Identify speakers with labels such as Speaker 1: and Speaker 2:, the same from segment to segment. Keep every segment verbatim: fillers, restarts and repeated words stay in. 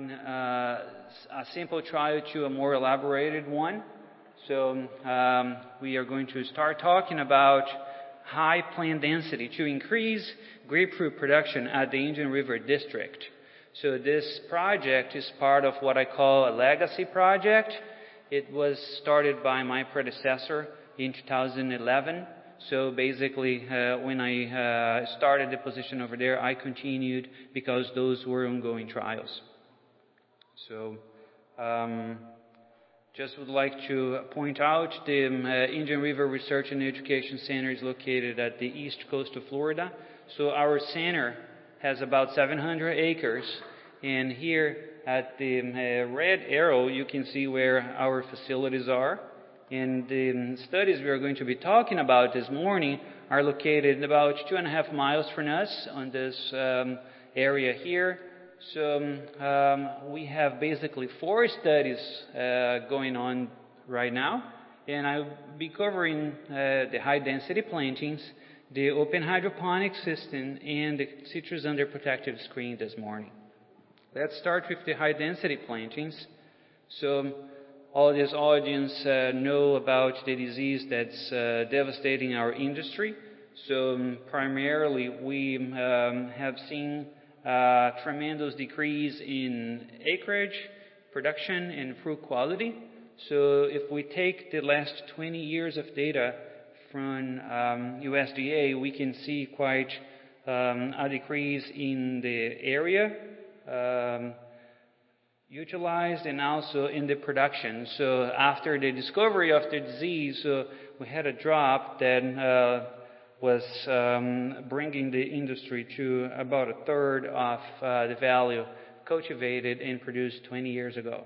Speaker 1: uh, a simple trial to a more elaborated one. So um, we are going to start talking about high plant density to increase grapefruit production at the Indian River District. So this project is part of what I call a legacy project. It was started by my predecessor in two thousand eleven. So basically, uh, when I uh, started the position over there, I continued because those were ongoing trials. So um, just would like to point out the um, uh, Indian River Research and Education Center is located at the east coast of Florida. So our center has about seven hundred acres, and here at the um, uh, red arrow you can see where our facilities are. And the um, studies we are going to be talking about this morning are located about two and a half miles from us on this um, area here. So um, um, we have basically four studies uh, going on right now, and I'll be covering uh, the high density plantings, the open hydroponic system, and the citrus under protective screen this morning. Let's start with the high density plantings. So all this audience uh, know about the disease that's uh, devastating our industry. So um, primarily we um, have seen a tremendous decrease in acreage, production, and fruit quality. So if we take the last twenty years of data from um, U S D A, we can see quite um, a decrease in the area um, utilized and also in the production. So after the discovery of the disease, uh, we had a drop that uh, was um, bringing the industry to about a third of uh, the value cultivated and produced twenty years ago.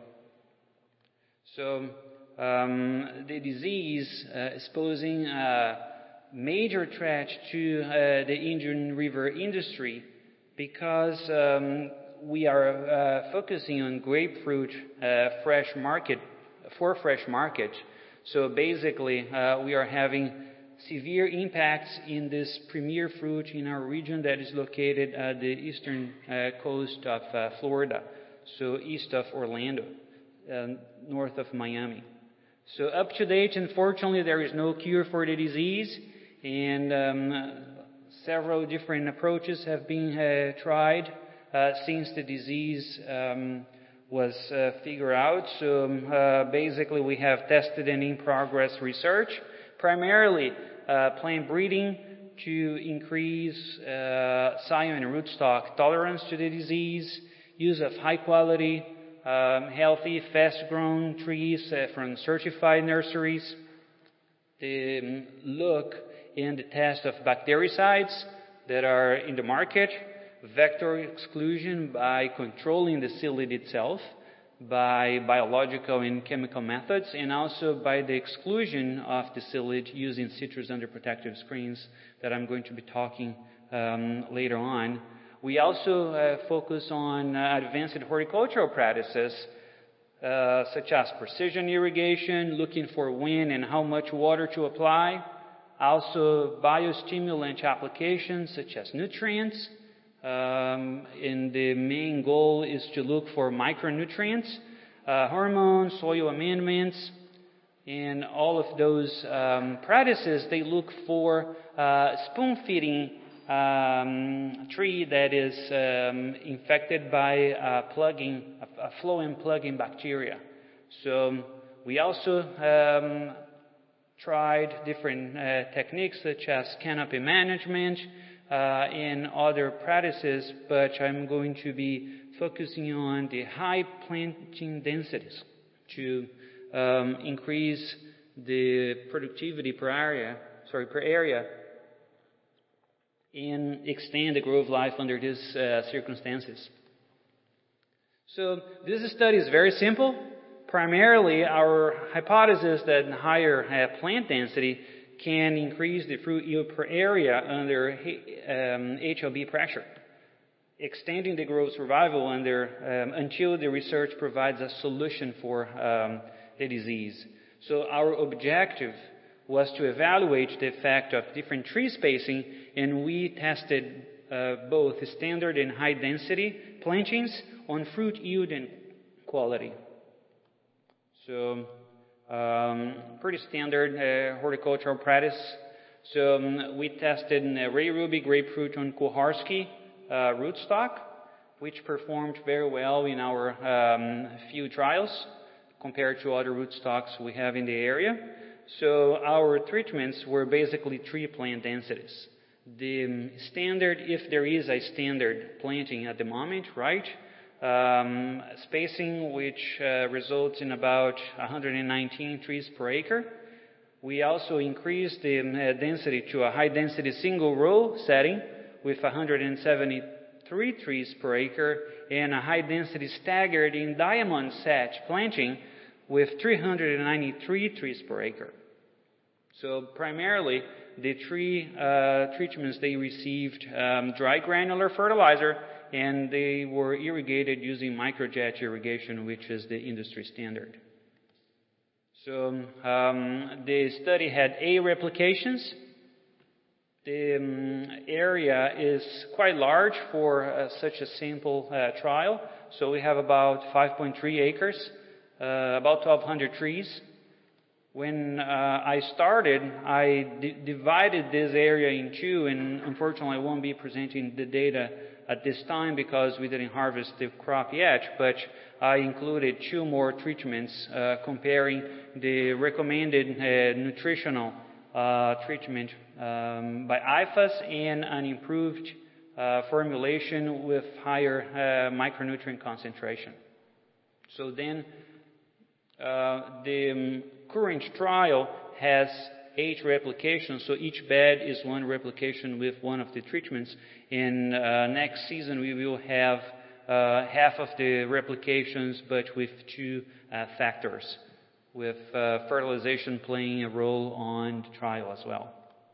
Speaker 1: So um, the disease uh, is posing a major threat to uh, the Indian River industry because um, we are uh, focusing on grapefruit uh, fresh market, for fresh market. So basically uh, we are having severe impacts in this premier fruit in our region that is located at the eastern uh, coast of uh, Florida, so east of Orlando, uh, north of Miami. So up to date, unfortunately, there is no cure for the disease, and um, several different approaches have been uh, tried uh, since the disease um, was uh, figured out. So um, uh, basically, we have tested and in progress research, primarily uh, plant breeding to increase uh, scion and rootstock tolerance to the disease, use of high quality, um, healthy, fast-grown trees uh, from certified nurseries, the um, look and the test of bactericides that are in the market, vector exclusion by controlling the psyllid itself, by biological and chemical methods, and also by the exclusion of the psyllid using citrus under protective screens that I'm going to be talking um, later on. We also uh, focus on uh, advanced horticultural practices uh, such as precision irrigation, looking for when and how much water to apply, also biostimulant applications such as nutrients. Um, and the main goal is to look for micronutrients, uh, hormones, soil amendments, and all of those um, practices. They look for uh, spoon-feeding um, tree that is um, infected by a plugging, a phloem plugging bacteria. So we also um, tried different uh, techniques such as canopy management, Uh, in other practices, but I'm going to be focusing on the high planting densities to um, increase the productivity per area, sorry, per area, and extend the growth life under these uh, circumstances. So this study is very simple. Primarily, our hypothesis that higher uh, plant density can increase the fruit yield per area under um, H L B pressure, extending the growth survival under um, until the research provides a solution for um, the disease. So our objective was to evaluate the effect of different tree spacing, and we tested uh, both standard and high density plantings on fruit yield and quality. So, um, pretty standard uh, horticultural practice. So um, we tested uh, Ray Ruby grapefruit on Kuharski uh, rootstock, which performed very well in our um, few trials compared to other rootstocks we have in the area. So our treatments were basically three plant densities. The um, standard, if there is a standard planting at the moment, right? Um, spacing which uh, results in about one hundred nineteen trees per acre. We also increased the uh, density to a high density single row setting with one hundred seventy-three trees per acre and a high density staggered in diamond set planting with three hundred ninety-three trees per acre. So primarily the three uh, treatments they received um, dry granular fertilizer, and they were irrigated using microjet irrigation, which is the industry standard. So um, the study had eight replications. The um, area is quite large for uh, such a simple uh, trial. So we have about five point three acres, uh, about twelve hundred trees. When uh, I started, I d- divided this area in two, and unfortunately I won't be presenting the data at this time because we didn't harvest the crop yet, but I included two more treatments uh, comparing the recommended uh, nutritional uh, treatment um, by I F A S and an improved uh, formulation with higher uh, micronutrient concentration. So then uh, the um, current trial has eight replications, so each bed is one replication with one of the treatments. And uh, next season we will have uh, half of the replications, but with two uh, factors, with uh, fertilization playing a role on the trial as well.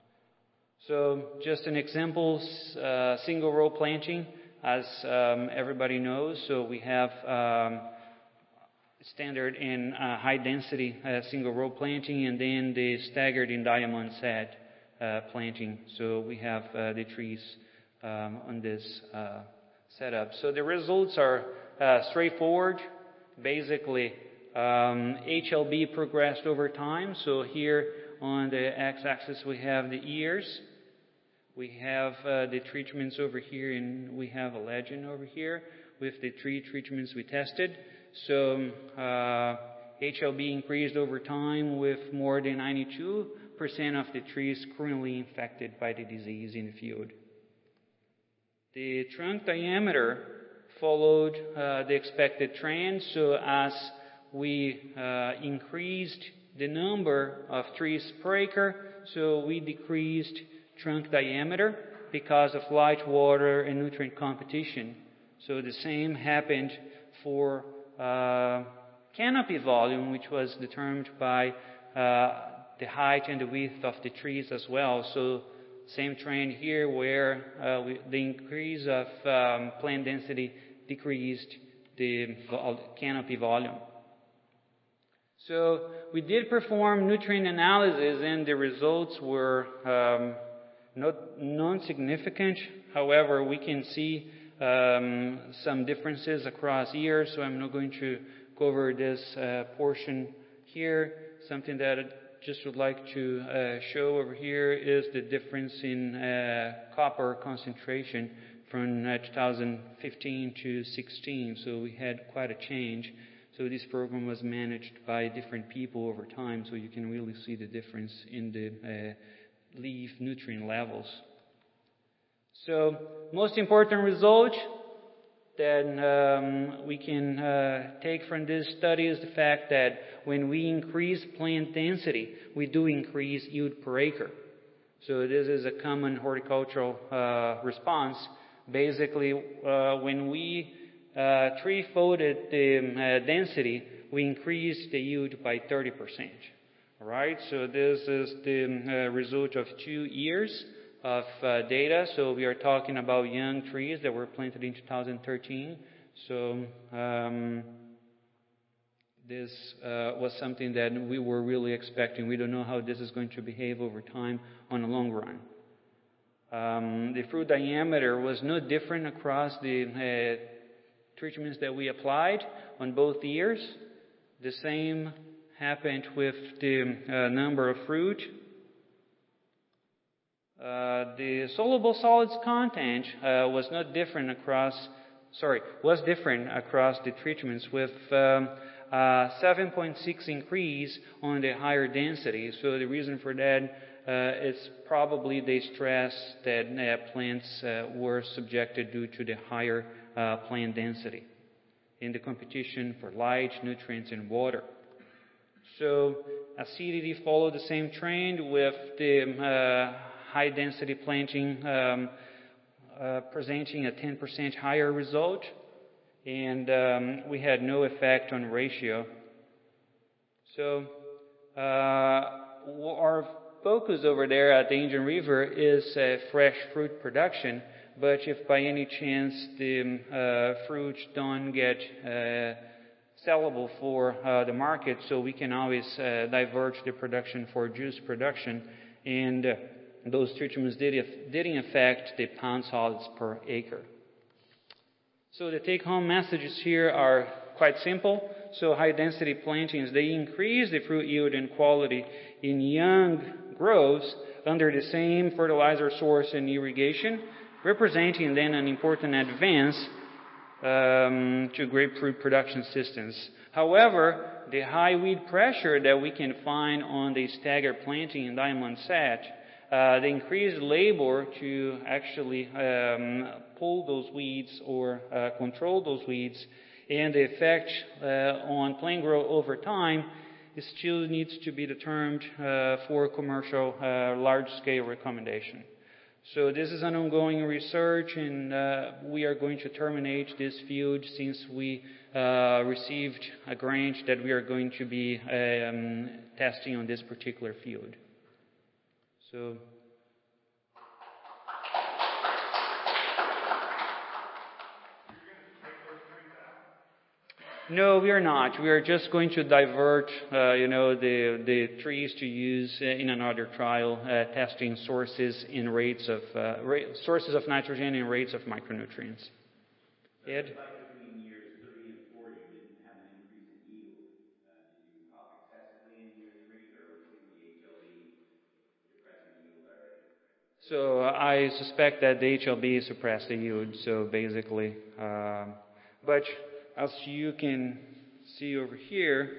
Speaker 1: So just an example, uh, single row planting, as um, everybody knows. So we have um, standard and uh, high density uh, single row planting, and then the staggered in diamond set uh, planting. So we have uh, the trees um, on this uh, setup. So the results are uh, straightforward. Basically, um, H L B progressed over time. So here on the x-axis we have the years. We have uh, the treatments over here, and we have a legend over here with the three treatments we tested. So uh, H L B increased over time with more than ninety-two percent of the trees currently infected by the disease in the field. The trunk diameter followed uh, the expected trend. So as we uh, increased the number of trees per acre, so we decreased trunk diameter because of light, water, and nutrient competition. So the same happened for Uh, canopy volume, which was determined by uh, the height and the width of the trees as well. So same trend here where uh, we, the increase of um, plant density decreased the vol- canopy volume. So we did perform nutrient analysis, and the results were um, not non-significant. However, we can see Um, some differences across years, so I'm not going to cover this uh, portion here. Something that I just would like to uh, show over here is the difference in uh, copper concentration from uh, two thousand fifteen to sixteen. So we had quite a change. So this program was managed by different people over time, so you can really see the difference in the uh, leaf nutrient levels. So, most important result that um, we can uh, take from this study is the fact that when we increase plant density, we do increase yield per acre. So this is a common horticultural uh, response. Basically, uh, when we uh, three-folded the uh, density, we increased the yield by thirty percent. All right. So this is the uh, result of two years of uh, data. So we are talking about young trees that were planted in two thousand thirteen. So um, this uh, was something that we were really expecting. We don't know how this is going to behave over time on the long run. Um, the fruit diameter was no different across the uh, treatments that we applied on both years. The same happened with the uh, number of fruit. Uh, the soluble solids content uh, was not different across, sorry, was different across the treatments with um, uh, seven point six increase on the higher density. So the reason for that uh, is probably the stress that uh, plants uh, were subjected due to the higher uh, plant density in the competition for light, nutrients, and water. So acidity followed the same trend with the uh, high-density planting um, uh, presenting a ten percent higher result, and um, we had no effect on ratio. So uh, our focus over there at the Indian River is uh, fresh fruit production, but if by any chance the uh, fruits don't get uh, sellable for uh, the market, so we can always uh, divert the production for juice production, and uh, those treatments did, didn't affect the pound solids per acre. So the take-home messages here are quite simple. So high-density plantings, they increase the fruit yield and quality in young growths under the same fertilizer source and irrigation, representing then an important advance um, to grapefruit production systems. However, the high weed pressure that we can find on the staggered planting in Diamond Set, uh, the increased labor to actually um, pull those weeds or uh, control those weeds, and the effect uh, on plant growth over time, it still needs to be determined uh, for commercial uh, large-scale recommendation. So this is an ongoing research, and uh, we are going to terminate this field since we uh, received a grant that we are going to be um, testing on this particular field. So. No, we are not. We are just going to divert, uh, you know, the the trees to use in another trial, uh, testing sources in rates of uh, ra- sources of nitrogen and rates of micronutrients.
Speaker 2: So
Speaker 1: Ed?
Speaker 2: between years three and four, you didn't have an increase in yield. Uh, did you crop excessively in year three, or was it the H L B depressing yield already?
Speaker 1: So I suspect that the H L B suppressed the yield. So basically, um, but as you can see over here,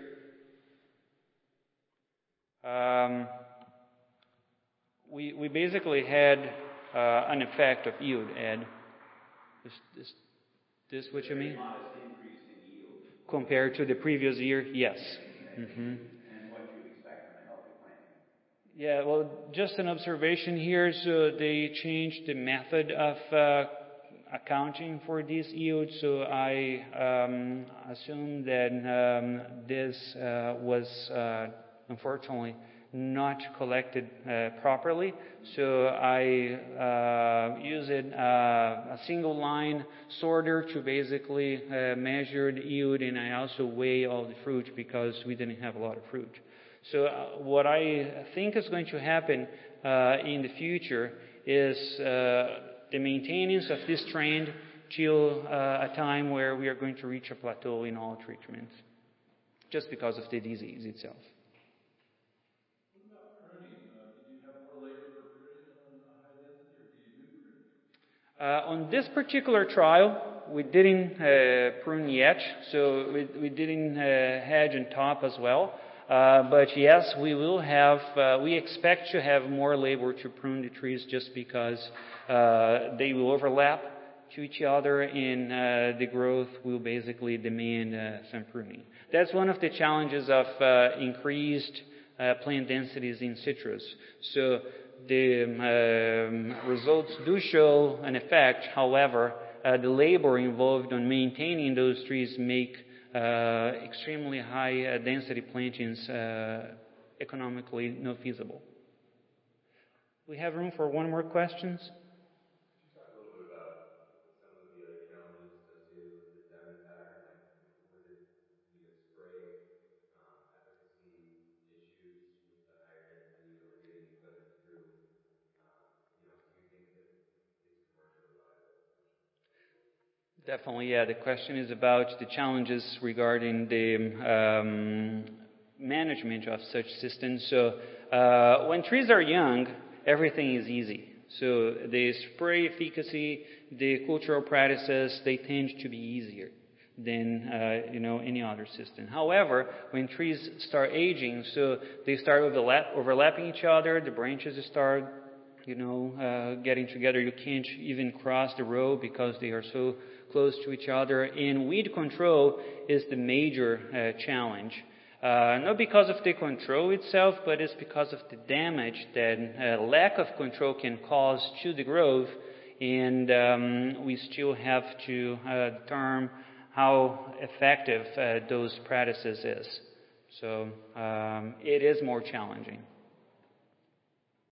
Speaker 1: um, we we basically had uh, an effect of yield. Ed, is this this what you mean?
Speaker 2: Modest increase in yield
Speaker 1: Compared to the previous year, yes. Mm-hmm.
Speaker 2: and what you expect from a healthy planting.
Speaker 1: Yeah, well, just an observation here. So they changed the method of uh, accounting for this yield. So I um, assume that um, this uh, was uh, unfortunately not collected uh, properly. So I uh, used uh, a single line sorter to basically uh, measure the yield, and I also weigh all the fruit because we didn't have a lot of fruit. So uh, what I think is going to happen uh, in the future is uh, the maintenance of this trend till uh, a time where we are going to reach a plateau in all treatments, just because of the disease itself.
Speaker 3: What about pruning? Uh, did you have more labor for pruning on a high density, or do you do pruning?
Speaker 1: Uh, on this particular trial, we didn't uh, prune yet, so we, we didn't uh, hedge and top as well. Uh, but yes, we will have, uh, we expect to have more labor to prune the trees just because uh, they will overlap to each other, and uh, the growth will basically demand uh, some pruning. That's one of the challenges of uh, increased uh, plant densities in citrus. So the um, results do show an effect. However, uh, the labor involved on maintaining those trees make uh, extremely high uh, density plantings uh, economically not feasible. We have room for one more question. Definitely, yeah. The question is about the challenges regarding the um, management of such systems. So uh, when trees are young, everything is easy. So the spray efficacy, the cultural practices, they tend to be easier than uh, you know any other system. However, when trees start aging, so they start overlap, overlapping each other, the branches start you know uh, getting together. You can't even cross the road because they are so close to each other. And weed control is the major uh, challenge. Uh, not because of the control itself, but it's because of the damage that uh, lack of control can cause to the growth. And um, we still have to uh, determine how effective uh, those practices is. So um, it is more challenging.